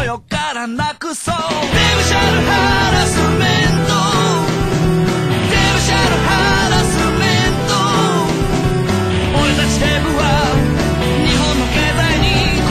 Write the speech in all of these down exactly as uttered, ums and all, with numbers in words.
よからなくそう。デブシャルハラスメント、デブシャルハラスメント、俺たちデブは日本の経済に貢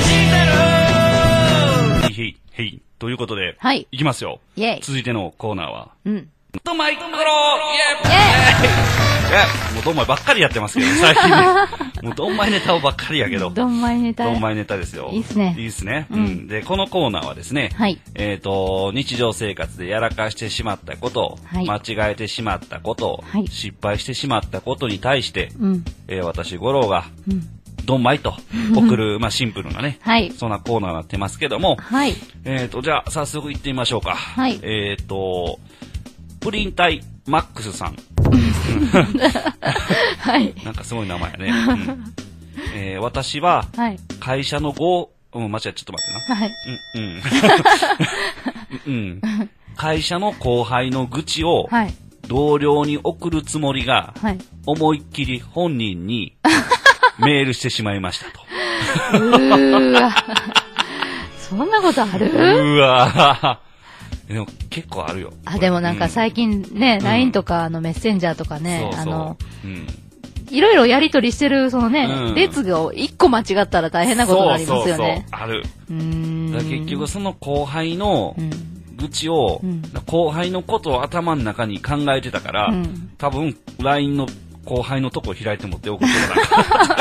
献してる。へいへいということで、はい、いきますよ。イェイ。続いてのコーナーは、うん。ドンマイコロイエーイ。いや、もうドンマイばっかりやってますけど、最近ね。もうドンマイネタをばっかりやけど。ドンマイネタ。ドンマイネタですよ。いいっすね。いいっすね。うん。で、このコーナーはですね、はい。えっと、日常生活でやらかしてしまったこと、はい、間違えてしまったこと、はい、失敗してしまったことに対して、うん、えー、私、五郎が、うん、ドンマイと送る、まあ、シンプルなね、はい、そんなコーナーになってますけども、はい。えっと、じゃあ、早速行ってみましょうか。はい。えっと、プリン体マックスさん。はい。なんかすごい名前やね。うんえー、私は、会社の合、うん、間違え、ちょっと待ってな。はい。うん、うん。うん。会社の後輩の愚痴を、同僚に送るつもりが、はい、思いっきり本人にメールしてしまいましたと。うーわ。そんなことある？うーわ。でも結構あるよ。あ、でもなんか最近ね、うん、ライン とかのメッセンジャーとかね、そうそうあの、うん、いろいろやりとりしてる、そのね、うん、列が一個間違ったら大変なことがありますよね。そうそうそう、ある。うーんだ結局その後輩の愚痴を、うん、後輩のことを頭の中に考えてたから、うん、多分 ライン の後輩のとこ開いて持っておくことだな。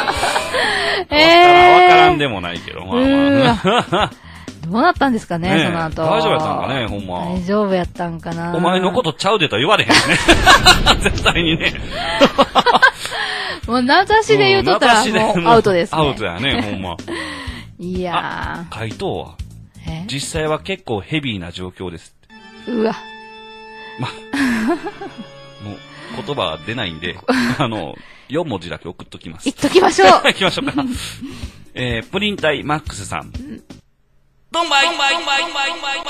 えー、わからんでもないけど、まあまあ。どうなったんですかね、ねその後。大丈夫やったんかね、ほんま。大丈夫やったんかな。お前のことちゃうでとは言われへんね。絶対にね。もう名指しで言うとったらもうアウトですね。アウトやね、ほんま。いやー。回答は実際は結構ヘビーな状況です。うわ。ま、もう言葉は出ないんで、あの、よん文字だけ送っときます。言っときましょう。行きましょうか。えー、プリン体マックスさん。ドンマイドンマイドンマイドンマイドンマイ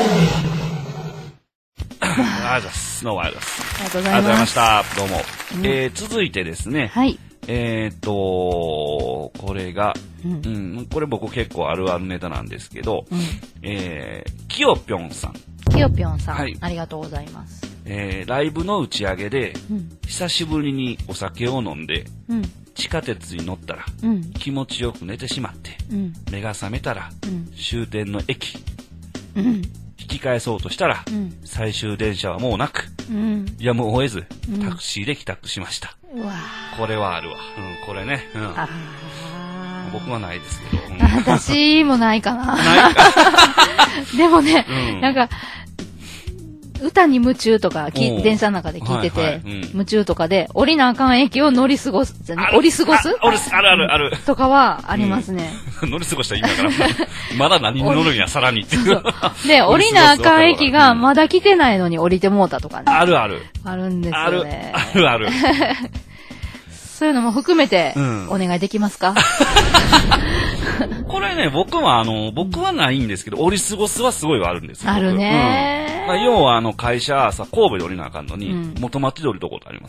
ありがとうございます。どうもありがとうございます。ありがとうございました。どうも。うん、えー、続いてですね。はい。えーと、これが、うん、うん、これ僕結構あるあるネタなんですけど、うん、えー、きよぴょんさん。きよぴょんさん。はい。ありがとうございます。えー、ライブの打ち上げで、うん、久しぶりにお酒を飲んで、うん地下鉄に乗ったら、うん、気持ちよく寝てしまって、うん、目が覚めたら、うん、終点の駅、うん、引き返そうとしたら、うん、最終電車はもうなく、うん、やむを得ず、うん、タクシーで帰宅しました。うわこれはあるわ。うん、これね、うん、あ僕はないですけど。うん、私もないかな。ないかでもね、うん、なんか、歌に夢中とか、電車の中で聞いてて、はいはいうん、夢中とかで、降りなあかん駅を乗り過ごす、降り過ごすあるあるある。とかはありますね。うん、乗り過ごしたら意味だから、まだ何に乗るんや、さらにっていう。で、降りなあかん駅がまだ来てないのに降りてもうたとかね。あるある。あるんですよね。あるある。そういうのも含めて、お願いできますか、うん、これね、僕はあの、僕はないんですけど、降り過ごすはすごいはあるんですよ。あるねー。うんまあ、要はあの会社さ、神戸で降りなあかんのに、うん、元町で降りるとことあります。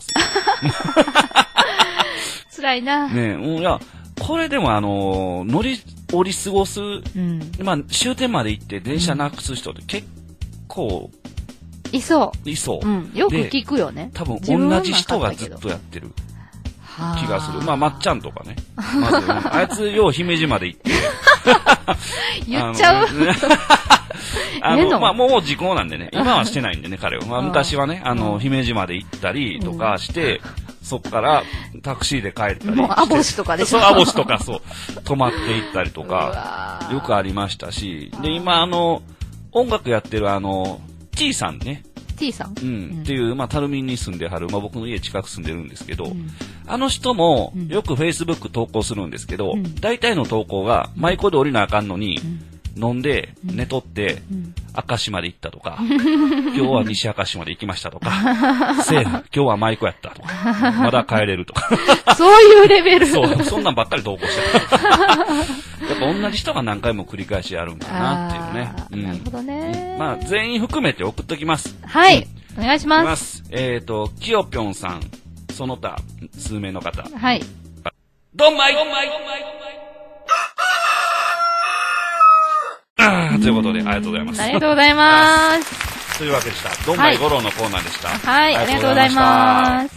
辛いな。ねえ、いや、これでもあの、乗り、降り過ごす、うん、まあ終点まで行って電車なくす人って結構、いそう。いそう。うん、よく聞くよね。多分同じ人がずっとやってる。気がする。まあ、まっちゃんとかね。まず、あいつ、よう姫路まで行って。言っちゃうあの、まあ、もう時効なんでね。今はしてないんでね、彼は。まあ、昔はね、あの、姫路まで行ったりとかして、そっからタクシーで帰ったり。もう、アボシとかでしょ。そう、アボシとか、そう。泊まって行ったりとか、よくありましたし。で、今、あの、音楽やってるあの、T さんね。T さん、うん、っていう、まあ、タルミンに住んではる、まあ、僕の家近く住んでるんですけど、うん、あの人もよく Facebook 投稿するんですけど、うん、大体の投稿が、舞妓で降りなあかんのに、うん、飲んで、寝とって、うん、明石まで行ったとか、今日は西明石まで行きましたとか、セーフ、今日は舞妓やったとか、まだ帰れるとか。そういうレベルそう、そんなんばっかり投稿してる。やっぱ同じ人が何回も繰り返しやるんだなっていうね。うん、なるほどね。まあ、全員含めて送っときます。はい。うん、お願いします。えっ、ー、と、きよぴょんさん、その他、数名の方。はい。どんまいどんまいどんまいどんまいあということで、ありがとうございます。 ありがとうございます。 というわけでした。どんまいごろうのコーナーでした。 はい、ありがとうございます。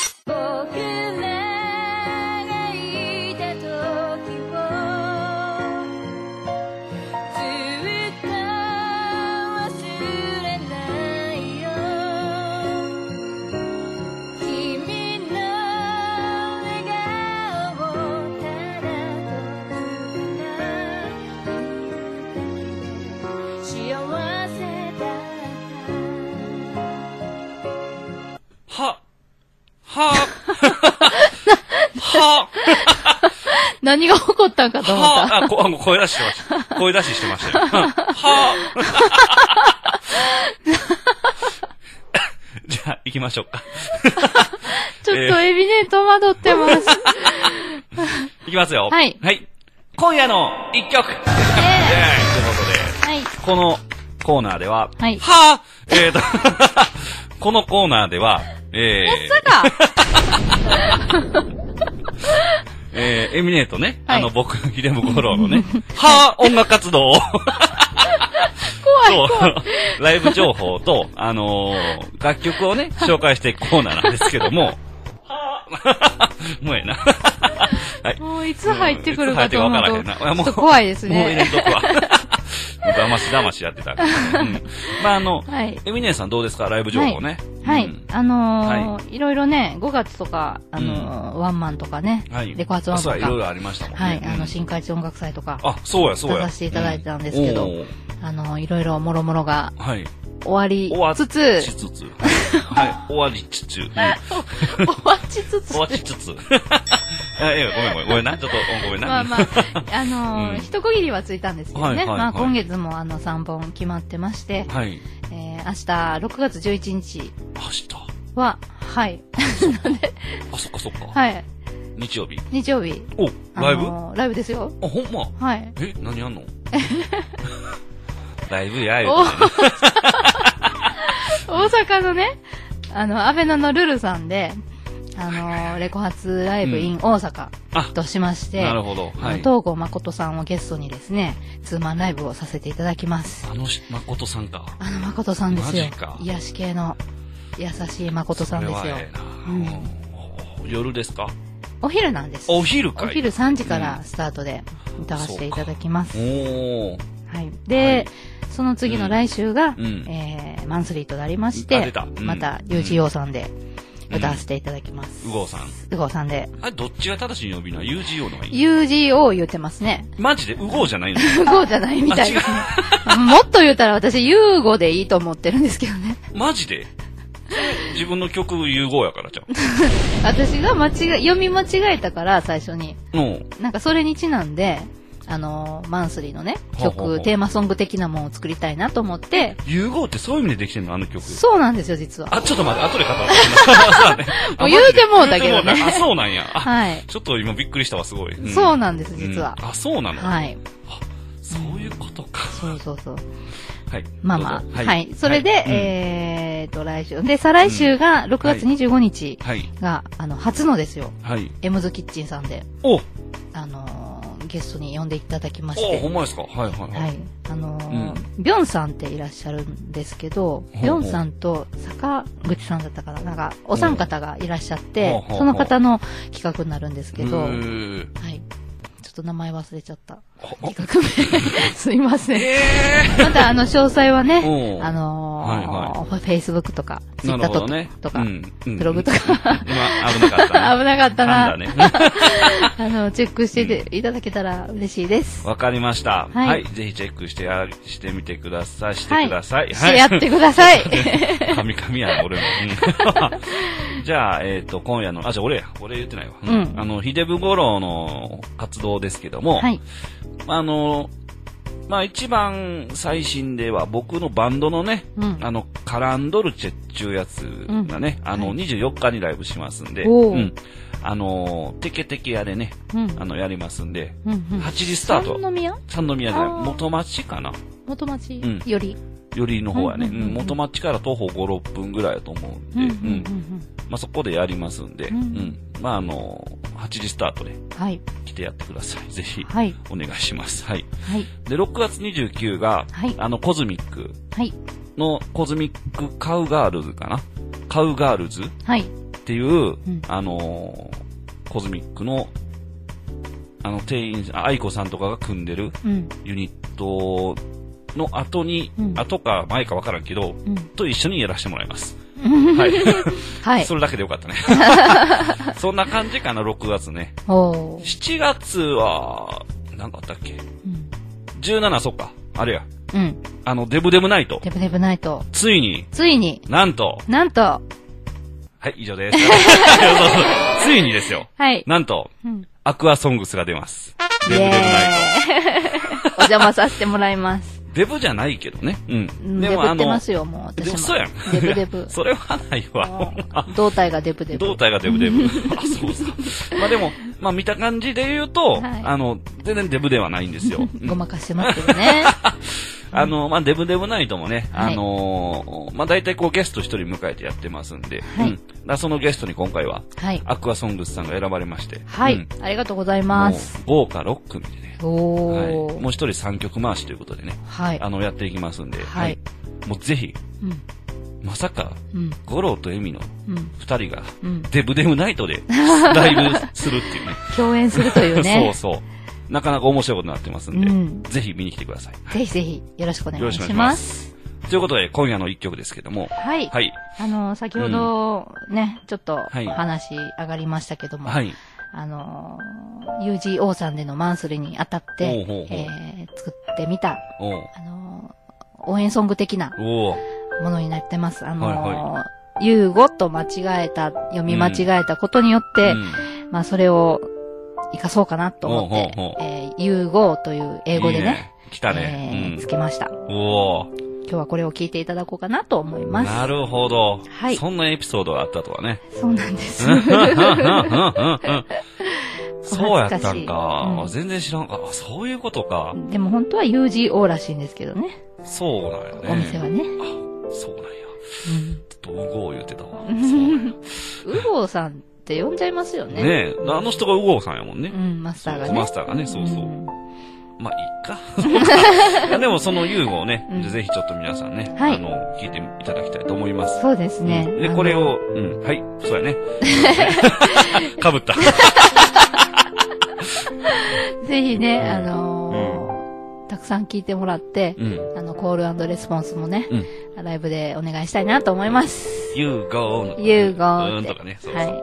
は、は、は、 何が起こったんかと思った。 は、あ、こ、あ、もう声出ししてました。声出ししてましたよ。は、じゃあ、行きましょうか。 ちょっとエビね、戸惑ってます。 いきますよ。 はい。 はい。今夜の一曲。えー、ということで、はい。このコーナーでは、はい。はぁ、えーと、このコーナーでは、えー、えー、エミネートね、はい、あの、僕、ヒデムゴロウのね、はぁ、音楽活動を、怖い怖い。 ライブ情報と、あのー、楽曲をね、紹介していくコーナーなんですけども、もうええな。 はい。もういつ入ってくるかと思うと、ちょっと怖いですね。 もう入れんとくわ。だましだましやってたから、ね。うん。まあ、あの、はい、エミネーさんどうですかライブ情報ね。 はい。はいうん、あのーはい、いろいろね、ごがつとか、あのーうん、ワンマンとかね、はい、レコ発ワンマンとか。 そう、いろいろありましたもんね。 はい。あの、新海地音楽祭とか。 あ、そうや、そうや。 出させていただいてたんですけど、うん、あのー、いろいろもろもろが、はい。終わりつつ、 終わりつつ、はい、終わりつつ、終わりつつ、 終わりつつ。ええ、ごめんごめん、ごめんな、ちょっと、ごめんな。 まあまあ、あのー、一区切りはついたんですけどね。まあ今月もあのさんぼん決まってまして、はい。えー、明日、ろくがつじゅういちにち。 明日は、はい。 あ、そっかそっか。 はい。 日曜日日曜日。 お、ライブライブですよ。 あ、ほんまはい。 え、何やんのライブやよ。 大阪のね、あの、アベノのルルさんで、あの、レコ発ライブ in 大阪としまして、 なるほど。 はい。東郷誠さんをゲストにですね、ツーマンライブをさせていただきます。 あの誠さんか。 あの誠さんですよ。 マジか。 癒し系の優しい誠さんですよ。 うん、夜ですか？ お昼なんです。 お昼かい。 お昼さんじからスタートで歌わせていただきます。 おー。 はい。で、はい、その次の来週が、うんえー、マンスリーとなりまして、うん、また ユージーオー さんで歌わせていただきます。 うごうさん。 うごうさんで。 あれ、どっちが正しい呼び名 ユージーオー のがいいユージーオー 言ってますね。 マジでうごうじゃないのうごうじゃないみたいですね。もっと言うたら私、ユーゴでいいと思ってるんですけどね。 マジで自分の曲ユーゴーやからじゃん。 私が間違い、読み間違えたから、最初に。うん。なんかそれにちなんで、あのー、マンスリーのね、曲、ほうほうほうテーマソング的なものを作りたいなと思って。 ユーゴーってそういう意味でできてんのあの曲。 そうなんですよ、実は。 あ、ちょっと待って、後で語る。そうね。 もう言うてもうだけどね。 あ、そうなんや。 はい。 ちょっと今びっくりしたわ、すごい。 うん、そうなんです、実は、 うん。あ、そうなのはい。 あ、そういうことか。 そうそうそう。 はい。 まあまあ、はい。はい。それで、はい、えーと、来週。で、再来週がろくがつにじゅうごにちが、はい、あの、初のですよ。はい。エムズキッチンさんで。 おあのー、ゲストに呼んでいただきまして。 お、ほんまですか。はいはいはい。 はい。あのー、うん、ビョンさんっていらっしゃるんですけど、ビョンさんと坂口さんだったかな、なんか、お三方がいらっしゃって、その方の企画になるんですけど、はい。ちょっと名前忘れちゃった。企画名。すいません。えー、また、あの、詳細はね、あのー、はいはい、Facebook とか、Twitter とか、ね、とか、うんうん、ブログとか。 今、危なかったな。 危なかったな。ね、あの、チェックしていただけたら嬉しいです。 わかりました。はい。はい、ぜひチェックしてや、してみてください。してください。はい。 してやってください。 神々や、俺も。うん、じゃあ、えっ、ー、と、今夜の、あ、じゃあ俺や。俺言ってないわ。うん。あの、ヒデブゴロウの活動ですけども、はい。あの、まあ一番最新では僕のバンドのね、うん、あの、カランドルチェっていうやつがね、うん、あの、にじゅうよっかにライブしますんで、うん、あの、テケテケ屋でね、うん、あの、やりますんで、うんうん、はちじスタート。 三宮三宮じゃない、元町かな。 元町、うん、よりよりの方はね、うんうんうんうん、元町から徒歩ご、ろっぷんぐらいだと思うんで、うんうんうんうん、まあそこでやりますんで、うんうん、まああの、 はちじスタートで、はい。来てやってください。ぜひ、はい。お願いします。はい。はい。で、ろくがつにじゅうくにちが、はい。あの、コズミック。はい。の、コズミックカウガールズかなカウガールズはい。っていう、うん、あのー、コズミックの、あの、店員、愛子さんとかが組んでる、ユニットの後に、うん、後か前か分からんけど、うん、と一緒にやらせてもらいます。はい。はい。それだけでよかったね。そんな感じかな、ろくがつね。しちがつは、何かあったっけ、うん、じゅうしち、そっか。あれや。うん。あの、デブデブナイト。 デブデブナイト。 ついに。 ついに。 なんと。 なんと。はい、以上です。ついにですよ。はい。なんと、うん、アクアソングスが出ます。デブデブナイト。お邪魔させてもらいます。 デブじゃないけどね。うん。 でもデブってますよ、もう。私も。 そうやん。 デブデブ。 それはないわ。 胴体がデブデブ。 胴体がデブデブ。あ、そうそう。まあでも、まあ見た感じで言うと、はい、あの、全然デブではないんですよ。 ごまかしてますけどね。 あの、まあ、デブデブナイトもね、はい、あのー、まあ、大体こうゲスト一人迎えてやってますんで、はい、うん。だそのゲストに今回は、はい、アクアソングスさんが選ばれまして、 はい、うん、ありがとうございます。 豪華ろっくみでね、おー、はい、もう一人さんきょく回しということでね、はい、あの、やっていきますんで、はい、はい、もうぜひ、うん、まさか、うん、五郎とエミの二人が、うん、デブデブナイトでライブするっていうね。 共演するというね。 そうそう。なかなか面白いことになってますんで、うん、ぜひ見に来てください。 ぜひぜひよろしくお願いします。 ということで、今夜の一曲ですけども。 はい。はい。あの、先ほどね、うん、ちょっと話上がりましたけども、はい。あの、ユージーオー さんでのマンスリーにあたって、ほうほうほう、えー、作ってみた、あの、応援ソング的なものになってます。あの、はいはい、ユーゴと間違えた、読み間違えたことによって、うん、まあそれを、生かそうかなと思って、ほうほうほう、えー、ユーゴーという英語でね、いいね来たね、 えーうん、つけました。 お今日はこれを聞いていただこうかなと思います。 なるほど。はい。そんなエピソードがあったとはね。 そうなんです。 そうやったんか、うん。全然知らんか。そういうことか。 でも本当は ユージーオー らしいんですけどね。 そうなんやね。 お店はね。 あ、そうなんや。うん。ちょっとウゴー言ってたわ。 ウゴーさんって呼んじゃいますよね。 ねえ。あの人がウゴーさんやもんね。 うん、マスターがね。 マスターがね、そうそう。うん、まあ、いいか。いやでもそのユーゴをね、うん、ぜひちょっと皆さんね、はい、あの、聞いていただきたいと思います。 そうですね。 うん、で、これを、うん、はい、そうやね。かぶった。 ぜひね、あのーうん、たくさん聞いてもらって、うん、あの、コール&レスポンスもね、うん、ライブでお願いしたいなと思います。 ユーゴーの、 ね。ユーゴー。 うんとかね、そうそう。はい、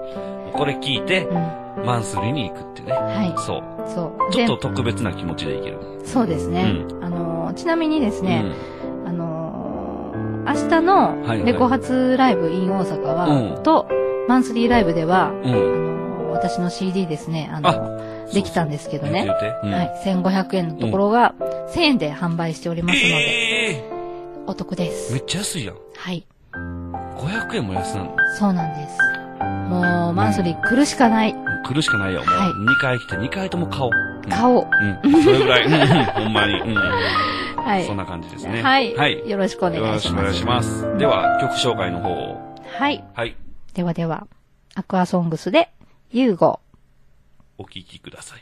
これ聞いて、うん、マンスリーに行くってね。はい。そう。そう。ちょっと特別な気持ちでいける。 そうですね。うん、あのー、ちなみにですね、うん、あのー、明日のレコ発ライブ in 大阪は、うん、と、マンスリーライブでは、うん、あのー、私の シーディー ですね、あのー、できたんですけどね。うん、はい。せんごひゃくえんのところが、せんえんで販売しておりますので、えー、お得です。 めっちゃ安いやん。 はい。 ごひゃくえんも安なの？ そうなんです。もう、マンスリー来るしかない。 来るしかないよ。もう、はい、にかい来てにかいとも買おう。 買おう。 うん。それぐらい。うん、ほんまに。うん。はい。そんな感じですね。 はい。はい。よろしくお願いします。 よろしくお願いします。では、曲紹介の方を。 はい。 はい。 ではでは、アクアソングスで、ユーゴ。 お聴きください。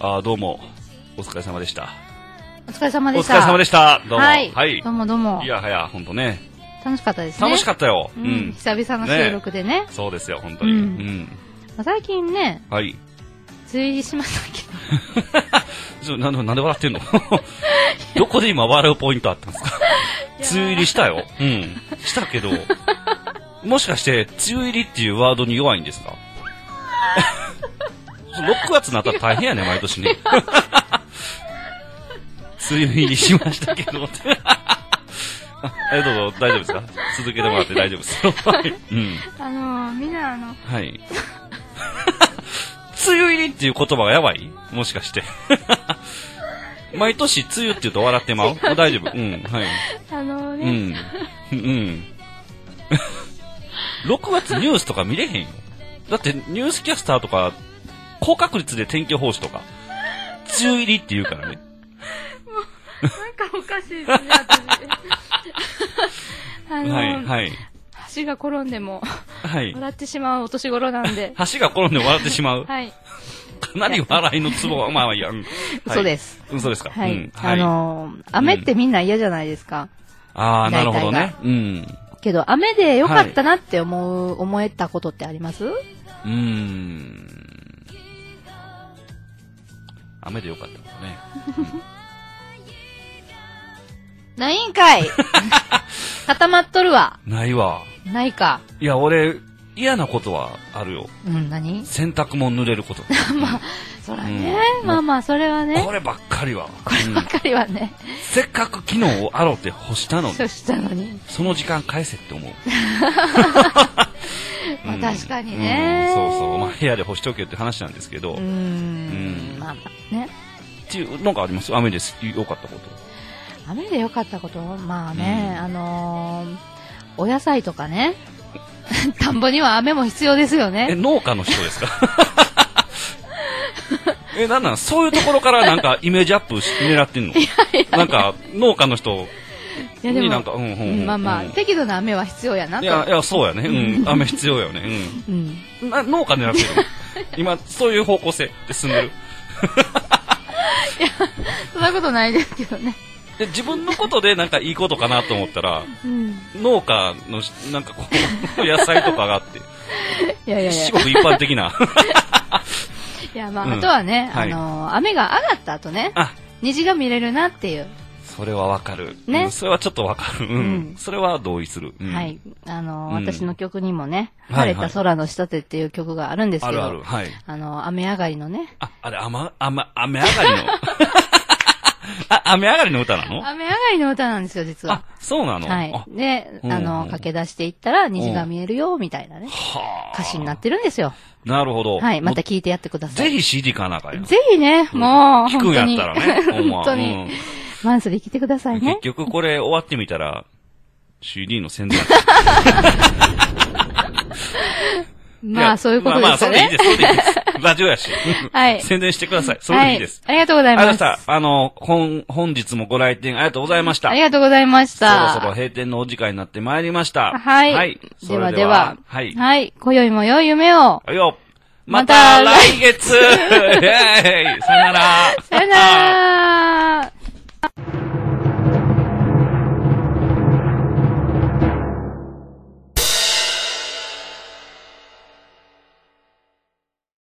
あ、どうも、お疲れ様でした。 お疲れ様でした。 お疲れ様でした。どうも。 はい。はい、どうもどうも。 いやはや、ほんとね。 楽しかったですね。 楽しかったよ。 うん。うん、久々の収録でね。 ね、そうですよ、本当に。うん。うん、 最近ね、 はい。 梅雨入りしましたけど。ちょ、なんで、なんで笑ってんのどこで今笑うポイントあったんですか梅雨入りしたよ。うん。したけど、もしかして、梅雨入りっていうワードに弱いんですかろくがつになったら大変やね、毎年ね。梅雨入りしましたけどって。え、どうぞ、大丈夫ですか？続けてもらって大丈夫ですよ。はい。うん。 あのー、みんなあの。 はい。梅雨入りっていう言葉がやばい？もしかして。毎年梅雨って言うと笑ってまう？大丈夫。うん、はい。 あのー、ね。 うん。うん。ろくがつニュースとか見れへんよ。だってニュースキャスターとか、高確率で天気予報士とか、梅雨入りって言うからね。 なんかおかしいですね、私。あのー、 はい、はい。 橋が転んでも、 はい。 笑ってしまうお年頃なんで。 橋が転んでも笑ってしまう？ はい。 かなり笑いのツボは、まあまあいいや。うん、 嘘です。 嘘ですか？ はい。うん、はい、あのー、雨ってみんな嫌じゃないですか。 うん、ああ、なるほどね。うん。 けど、雨で良かったなって思う、はい、思えたことってあります？うーん。雨で良かったことね。 ないんかい固まっとるわ。 ないわ。 ないか。 いや、俺、嫌なことはあるよ。 うん、何？ 洗濯物濡れること。 まあ、そらね、うん、まあまあ、それはね。 こればっかりは。 こればっかりはね。 うん、せっかく昨日を洗って干したのに。 干したのに。 その時間返せって思う。 まあ確かにね、 うんうん。そうそう。まあ部屋で干しとけって話なんですけど。うーん。 うんまあまあね。 っていう、なんかあります？雨です良かったこと。 雨で良かったこと？まあね、うん、あのー、お野菜とかね。田んぼには雨も必要ですよね。 え、農家の人ですか？え、なんなんそういうところからなんかイメージアップ狙ってんの？いやいやなんか農家の人になんか、うんうんうん、 まあまあ、うん、適度な雨は必要やなと。 いや、いや、そうやね。うん、雨必要やよね。うん。うん、な農家狙ってる今、そういう方向性で進んでる。 いや、そんなことないですけどね。 で自分のことでなんかいいことかなと思ったら、うん、農家のなんかこう野菜とかがあっていやいやいやすごく一般的ないやまあ、うん、あとはね、あのーはい、雨が上がった後ね虹が見れるなっていうそれはわかる、ねうん、それはちょっとわかる、うんうん、それは同意する、うん、 はいあのーうん、私の曲にもね晴れた空の下でっていう曲があるんですけど、はいはい、あるある、はい、あのー、雨上がりのねああれ雨雨雨上がりのあ、雨上がりの歌なの？ 雨上がりの歌なんですよ、実は。 あ、そうなの？ はい。で、あの、駆け出していったら虹が見えるよ、みたいなね。歌詞になってるんですよ。 なるほど。 はい。また聞いてやってください。 ぜひ シーディー 買わなあかんよ。 ぜひね、もう、 聞くんやったらね。 本当に。マンスリー来てくださいね。 結局これ終わってみたら、シーディー の宣伝。 まあ、そういうことですね。 まあまあ、それでいいです。それでいいです。ラジオやし。はい。宣伝してください。それでいいです。 ありがとうございます。ありがとうございました。あの、本、本日もご来店ありがとうございました。 ありがとうございました。 そろそろ閉店のお時間になってまいりました。 はい。 はい。 ではでは。はい。はい。今宵も良い夢を。 はいよ。また来月イェーイさよなら。 さよなら。